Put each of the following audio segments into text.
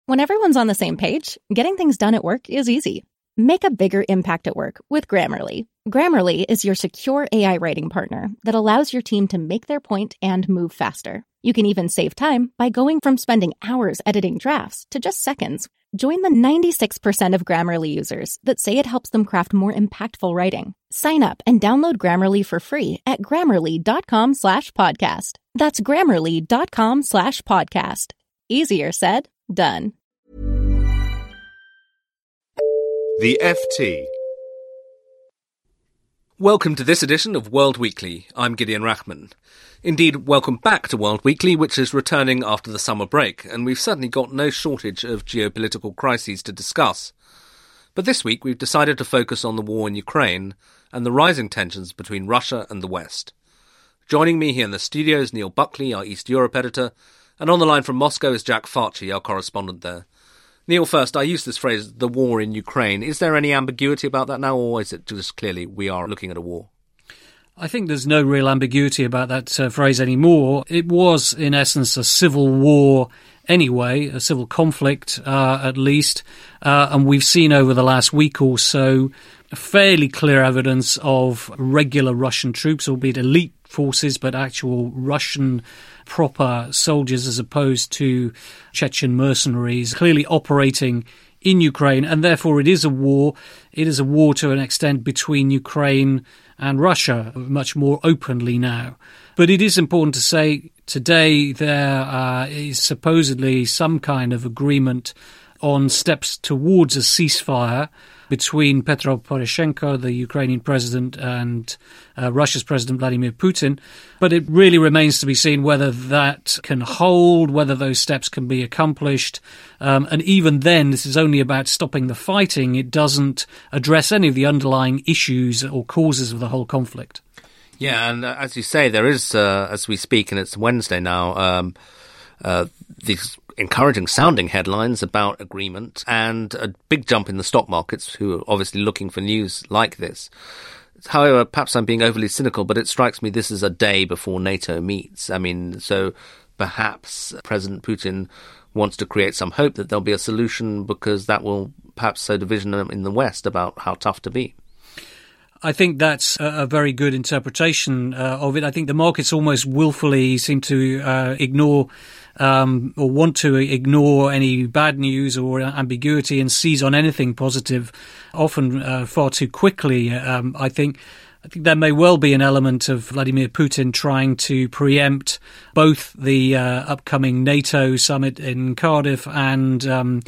When everyone's on the same page, getting things done at work is easy. Make a bigger impact at work with Grammarly. Grammarly is your secure AI writing partner that allows your team to make their point and move faster. You can even save time by going from spending hours editing drafts to just seconds. Join the 96% of Grammarly users that say it helps them craft more impactful writing. Sign up and download Grammarly for free at grammarly.com/podcast. That's grammarly.com/podcast. Easier said, done. The FT. Welcome to this edition of World Weekly. I'm Gideon Rachman. Indeed, welcome back to World Weekly, which is returning after the summer break, and we've certainly got no shortage of geopolitical crises to discuss. But this week we've decided to focus on the war in Ukraine and the rising tensions between Russia and the West. Joining me here in the studio is Neil Buckley, our East Europe editor, and on the line from Moscow is Jack Farchi, our correspondent there. Neil, first, I use this phrase, the war in Ukraine. Is there any ambiguity about that now, or is it just clearly we are looking at a war? I think there's no real ambiguity about that phrase anymore. It was, in essence, a civil war anyway, a civil conflict at least, and we've seen over the last week or so fairly clear evidence of regular Russian troops, albeit elite forces, but actual Russian proper soldiers as opposed to Chechen mercenaries, clearly operating in Ukraine, and therefore it is a war. It is a war to an extent between Ukraine and Russia, much more openly now. But it is important to say today there is supposedly some kind of agreement on steps towards a ceasefire between Petro Poroshenko, the Ukrainian president, and Russia's president Vladimir Putin. But it really remains to be seen whether that can hold, whether those steps can be accomplished. And even then, this is only about stopping the fighting. It doesn't address any of the underlying issues or causes of the whole conflict. Yeah, and as you say, there is, as we speak, and it's Wednesday now, these encouraging sounding headlines about agreement and a big jump in the stock markets, who are obviously looking for news like this. However, perhaps I'm being overly cynical, but it strikes me this is a day before NATO meets. I mean, so perhaps President Putin wants to create some hope that there'll be a solution, because that will perhaps sow division in the West about how tough to be. I think that's a very good interpretation of it. I think the markets almost willfully seem to ignore or want to ignore any bad news or ambiguity and seize on anything positive, often far too quickly. I think there may well be an element of Vladimir Putin trying to preempt both the upcoming NATO summit in Cardiff and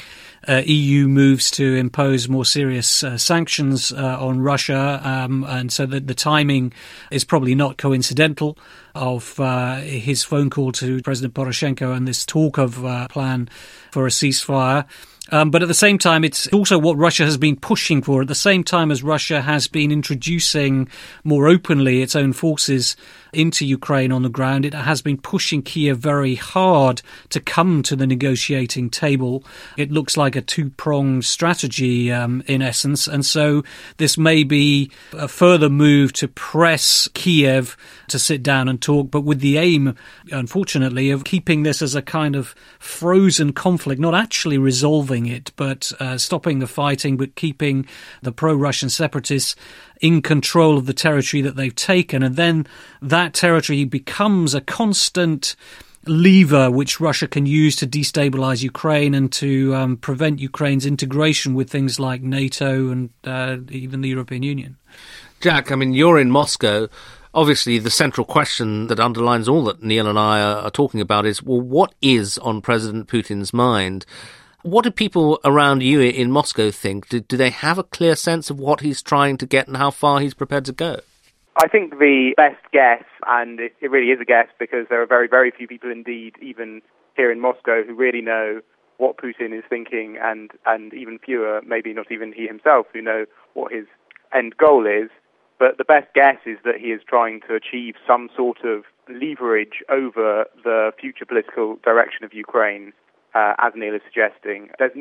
EU moves to impose more serious sanctions on Russia, and so that the timing is probably not coincidental of his phone call to President Poroshenko and this talk of plan for a ceasefire. But at the same time, it's also what Russia has been pushing for. At the same time as Russia has been introducing more openly its own forces into Ukraine on the ground, it has been pushing Kiev very hard to come to the negotiating table. It looks like a two-pronged strategy in essence. And so this may be a further move to press Kiev to sit down and talk, but with the aim, unfortunately, of keeping this as a kind of frozen conflict, not actually resolving it, but stopping the fighting, but keeping the pro-Russian separatists in control of the territory that they've taken. And then that territory becomes a constant lever which Russia can use to destabilize Ukraine and to prevent Ukraine's integration with things like NATO and even the European Union. Jack, I mean, you're in Moscow. Obviously, the central question that underlines all that Neil and I are talking about is, well, what is on President Putin's mind? What do people around you in Moscow think? Do they have a clear sense of what he's trying to get and how far he's prepared to go? I think the best guess, and it really is a guess because there are very, very few people indeed, even here in Moscow, who really know what Putin is thinking, and even fewer, maybe not even he himself, who know what his end goal is. But the best guess is that he is trying to achieve some sort of leverage over the future political direction of Ukraine, as Neil is suggesting. There's not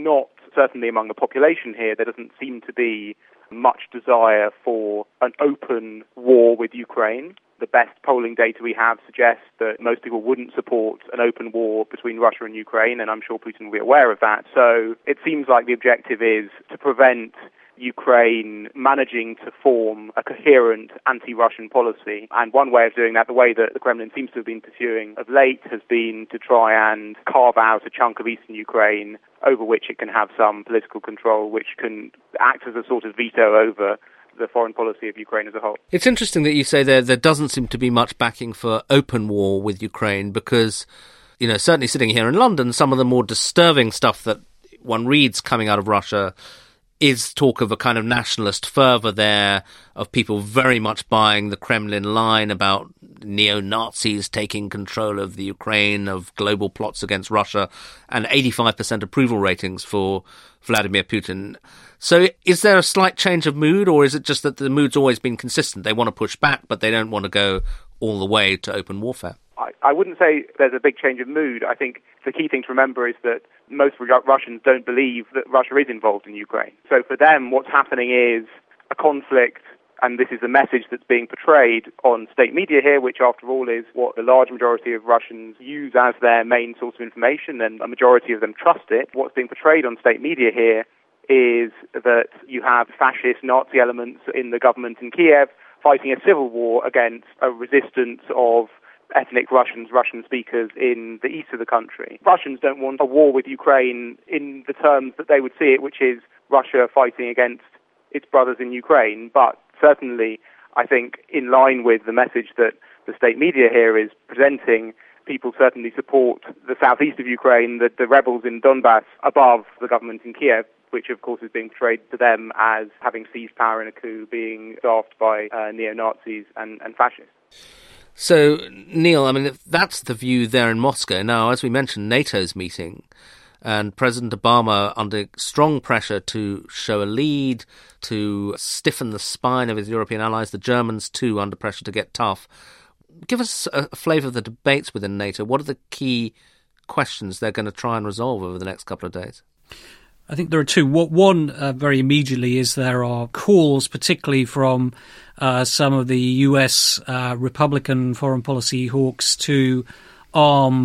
certainly among the population here, there doesn't seem to be much desire for an open war with Ukraine. The best polling data we have suggests that most people wouldn't support an open war between Russia and Ukraine, and I'm sure Putin will be aware of that. So it seems like the objective is to prevent Ukraine managing to form a coherent anti-Russian policy. And one way of doing that, the way that the Kremlin seems to have been pursuing of late, has been to try and carve out a chunk of eastern Ukraine over which it can have some political control, which can act as a sort of veto over the foreign policy of Ukraine as a whole. It's interesting that you say there doesn't seem to be much backing for open war with Ukraine because, certainly sitting here in London, some of the more disturbing stuff that one reads coming out of Russia is talk of a kind of nationalist fervour there, of people very much buying the Kremlin line about neo-Nazis taking control of the Ukraine, of global plots against Russia, and 85% approval ratings for Vladimir Putin. So is there a slight change of mood, or is it just that the mood's always been consistent? They want to push back, but they don't want to go all the way to open warfare. I wouldn't say there's a big change of mood. I think the key thing to remember is that most Russians don't believe that Russia is involved in Ukraine. So for them, what's happening is a conflict, and this is the message that's being portrayed on state media here, which after all is what the large majority of Russians use as their main source of information, and a majority of them trust it. What's being portrayed on state media here is that you have fascist Nazi elements in the government in Kiev fighting a civil war against a resistance of ethnic Russian speakers in the east of the country. Russians don't want a war with Ukraine in the terms that they would see it, which is Russia fighting against its brothers in Ukraine. But certainly, I think, in line with the message that the state media here is presenting, people certainly support the southeast of Ukraine, the rebels in Donbass, above the government in Kiev, which of course is being portrayed to them as having seized power in a coup, being staffed by neo-Nazis and fascists. So, Neil, if that's the view there in Moscow, now, as we mentioned, NATO's meeting, and President Obama, under strong pressure to show a lead, to stiffen the spine of his European allies, the Germans too, under pressure to get tough. Give us a flavour of the debates within NATO. What are the key questions they're going to try and resolve over the next couple of days? I think there are two. One, very immediately, is there are calls, particularly from some of the US Republican foreign policy hawks, to arm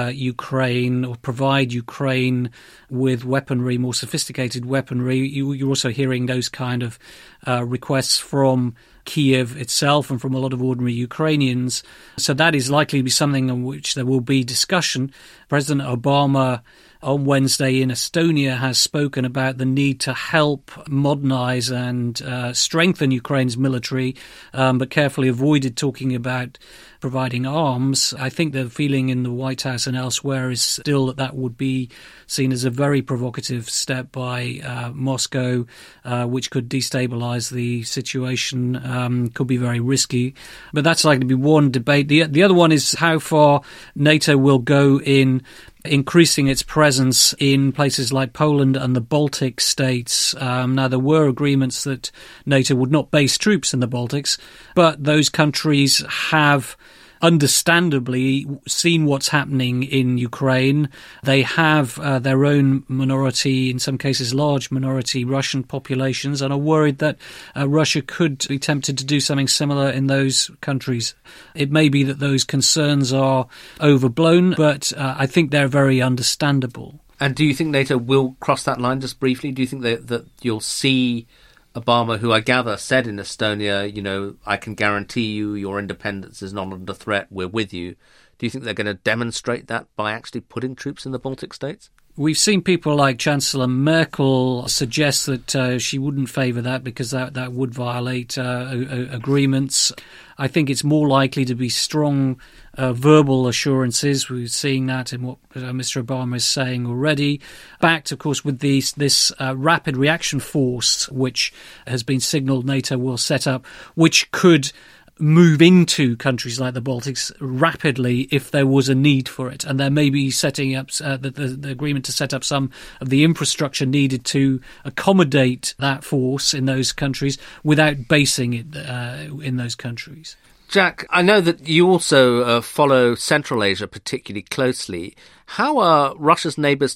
Ukraine or provide Ukraine with weaponry, more sophisticated weaponry. You're also hearing those kind of requests from Kiev itself and from a lot of ordinary Ukrainians. So that is likely to be something on which there will be discussion. President Obama on Wednesday in Estonia has spoken about the need to help modernize and strengthen Ukraine's military, but carefully avoided talking about providing arms. I think the feeling in the White House and elsewhere is still that would be seen as a very provocative step by Moscow, which could destabilize the situation, could be very risky. But that's likely to be one debate. The other one is how far NATO will go in increasing its presence in places like Poland and the Baltic states. Now, there were agreements that NATO would not base troops in the Baltics, but those countries have understandably seen what's happening in Ukraine. They have their own minority, in some cases large minority Russian populations, and are worried that Russia could be tempted to do something similar in those countries. It may be that those concerns are overblown, but I think they're very understandable. And do you think NATO will cross that line, just briefly? Do you think that you'll see Obama, who I gather said in Estonia, I can guarantee you your independence is not under threat, we're with you. Do you think they're going to demonstrate that by actually putting troops in the Baltic states? We've seen people like Chancellor Merkel suggest that she wouldn't favour that because that would violate agreements. I think it's more likely to be strong verbal assurances. We're seeing that in what Mr. Obama is saying already. Backed, of course, with this rapid reaction force, which has been signalled NATO will set up, which could move into countries like the Baltics rapidly if there was a need for it. And there may be setting up the agreement to set up some of the infrastructure needed to accommodate that force in those countries without basing it in those countries. Jack, I know that you also follow Central Asia particularly closely. How are Russia's neighbours to the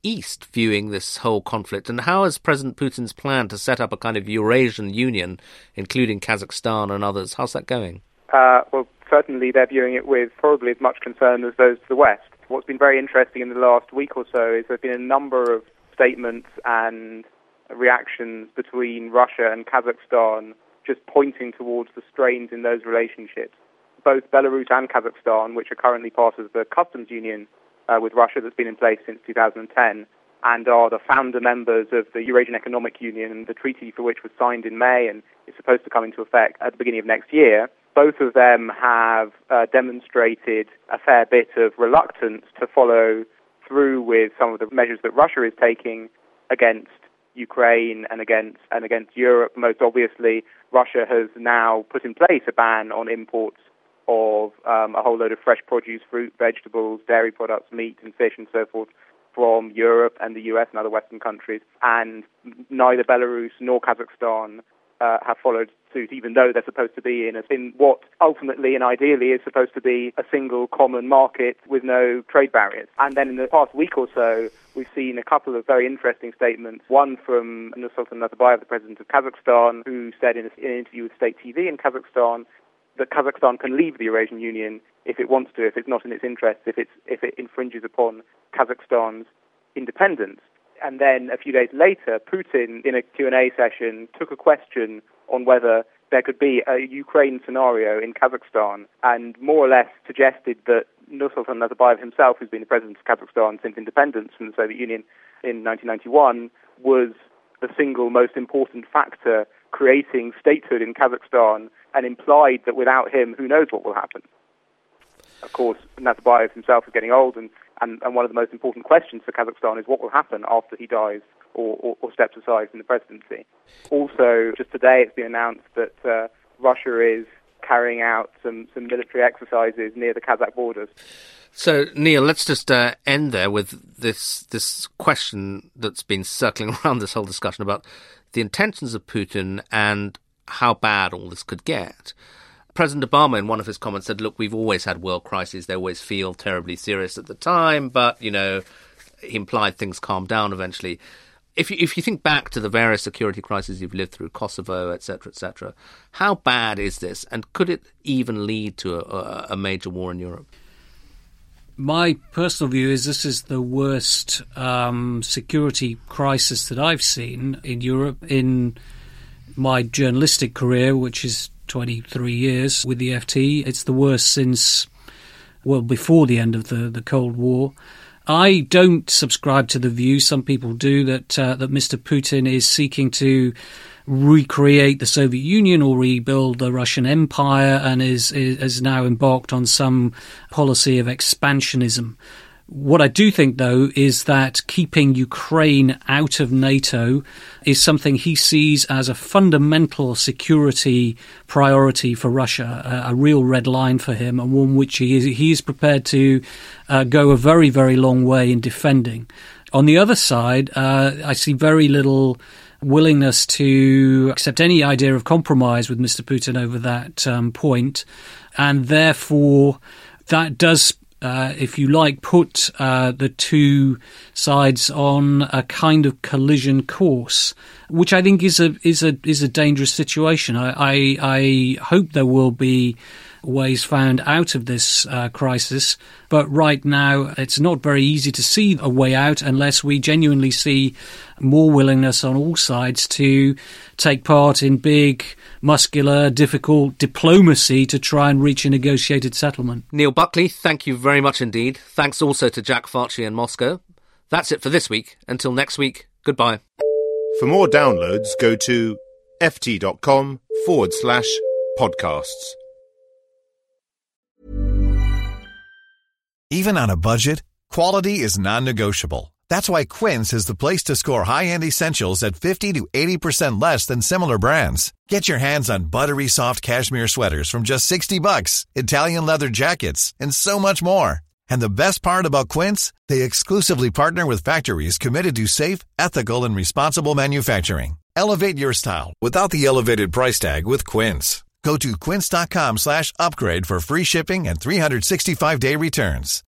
East viewing this whole conflict, and how is President Putin's plan to set up a kind of Eurasian Union, including Kazakhstan and others? How's that going? Well, certainly they're viewing it with probably as much concern as those to the West. What's been very interesting in the last week or so is there have been a number of statements and reactions between Russia and Kazakhstan just pointing towards the strains in those relationships. Both Belarus and Kazakhstan, which are currently part of the customs union with Russia that's been in place since 2010, and are the founder members of the Eurasian Economic Union, the treaty for which was signed in May and is supposed to come into effect at the beginning of next year, both of them have demonstrated a fair bit of reluctance to follow through with some of the measures that Russia is taking against Ukraine and against Europe. Most obviously, Russia has now put in place a ban on imports of a whole load of fresh produce, fruit, vegetables, dairy products, meat and fish and so forth from Europe and the US and other Western countries. And neither Belarus nor Kazakhstan have followed suit, even though they're supposed to be in what ultimately and ideally is supposed to be a single common market with no trade barriers. And then in the past week or so, we've seen a couple of very interesting statements. One from Nursultan Nazarbayev, the president of Kazakhstan, who said in an interview with state TV in Kazakhstan that Kazakhstan can leave the Eurasian Union if it wants to, if it's not in its interest, if it infringes upon Kazakhstan's independence. And then a few days later, Putin, in a Q&A session, took a question on whether there could be a Ukraine scenario in Kazakhstan and more or less suggested that Nursultan Nazarbayev himself, who's been the president of Kazakhstan since independence from the Soviet Union in 1991, was the single most important factor creating statehood in Kazakhstan, and implied that without him, who knows what will happen. Of course, Nazarbayev himself is getting old, and one of the most important questions for Kazakhstan is what will happen after he dies or steps aside from the presidency. Also, just today it's been announced that Russia is carrying out some military exercises near the Kazakh borders. So, Neil, let's just end there with this question that's been circling around this whole discussion about the intentions of Putin and how bad all this could get. President Obama, in one of his comments, said, look, we've always had world crises. They always feel terribly serious at the time, but, he implied things calmed down eventually. If you think back to the various security crises you've lived through, Kosovo, etc., how bad is this? And could it even lead to a major war in Europe? My personal view is this is the worst security crisis that I've seen in Europe in my journalistic career, which is 23 years with the FT. It's the worst since, before the end of the Cold War. I don't subscribe to the view, some people do, that Mr. Putin is seeking to recreate the Soviet Union or rebuild the Russian Empire and is now embarked on some policy of expansionism. What I do think, though, is that keeping Ukraine out of NATO is something he sees as a fundamental security priority for Russia, a real red line for him, and one which he is prepared to go a very, very long way in defending. On the other side, I see very little willingness to accept any idea of compromise with Mr. Putin over that point, and therefore that does if you like, put the two sides on a kind of collision course, which I think is a dangerous situation. I hope there will be ways found out of this crisis, but right now it's not very easy to see a way out unless we genuinely see more willingness on all sides to take part in big, muscular, difficult diplomacy to try and reach a negotiated settlement. Neil Buckley, thank you very much indeed. Thanks also to Jack Farchi in Moscow. That's it for this week. Until next week, goodbye. For more downloads, go to ft.com/podcasts. Even on a budget, quality is non-negotiable. That's why Quince is the place to score high-end essentials at 50 to 80% less than similar brands. Get your hands on buttery soft cashmere sweaters from just $60, Italian leather jackets, and so much more. And the best part about Quince, they exclusively partner with factories committed to safe, ethical, and responsible manufacturing. Elevate your style without the elevated price tag with Quince. Go to quince.com/upgrade for free shipping and 365-day returns.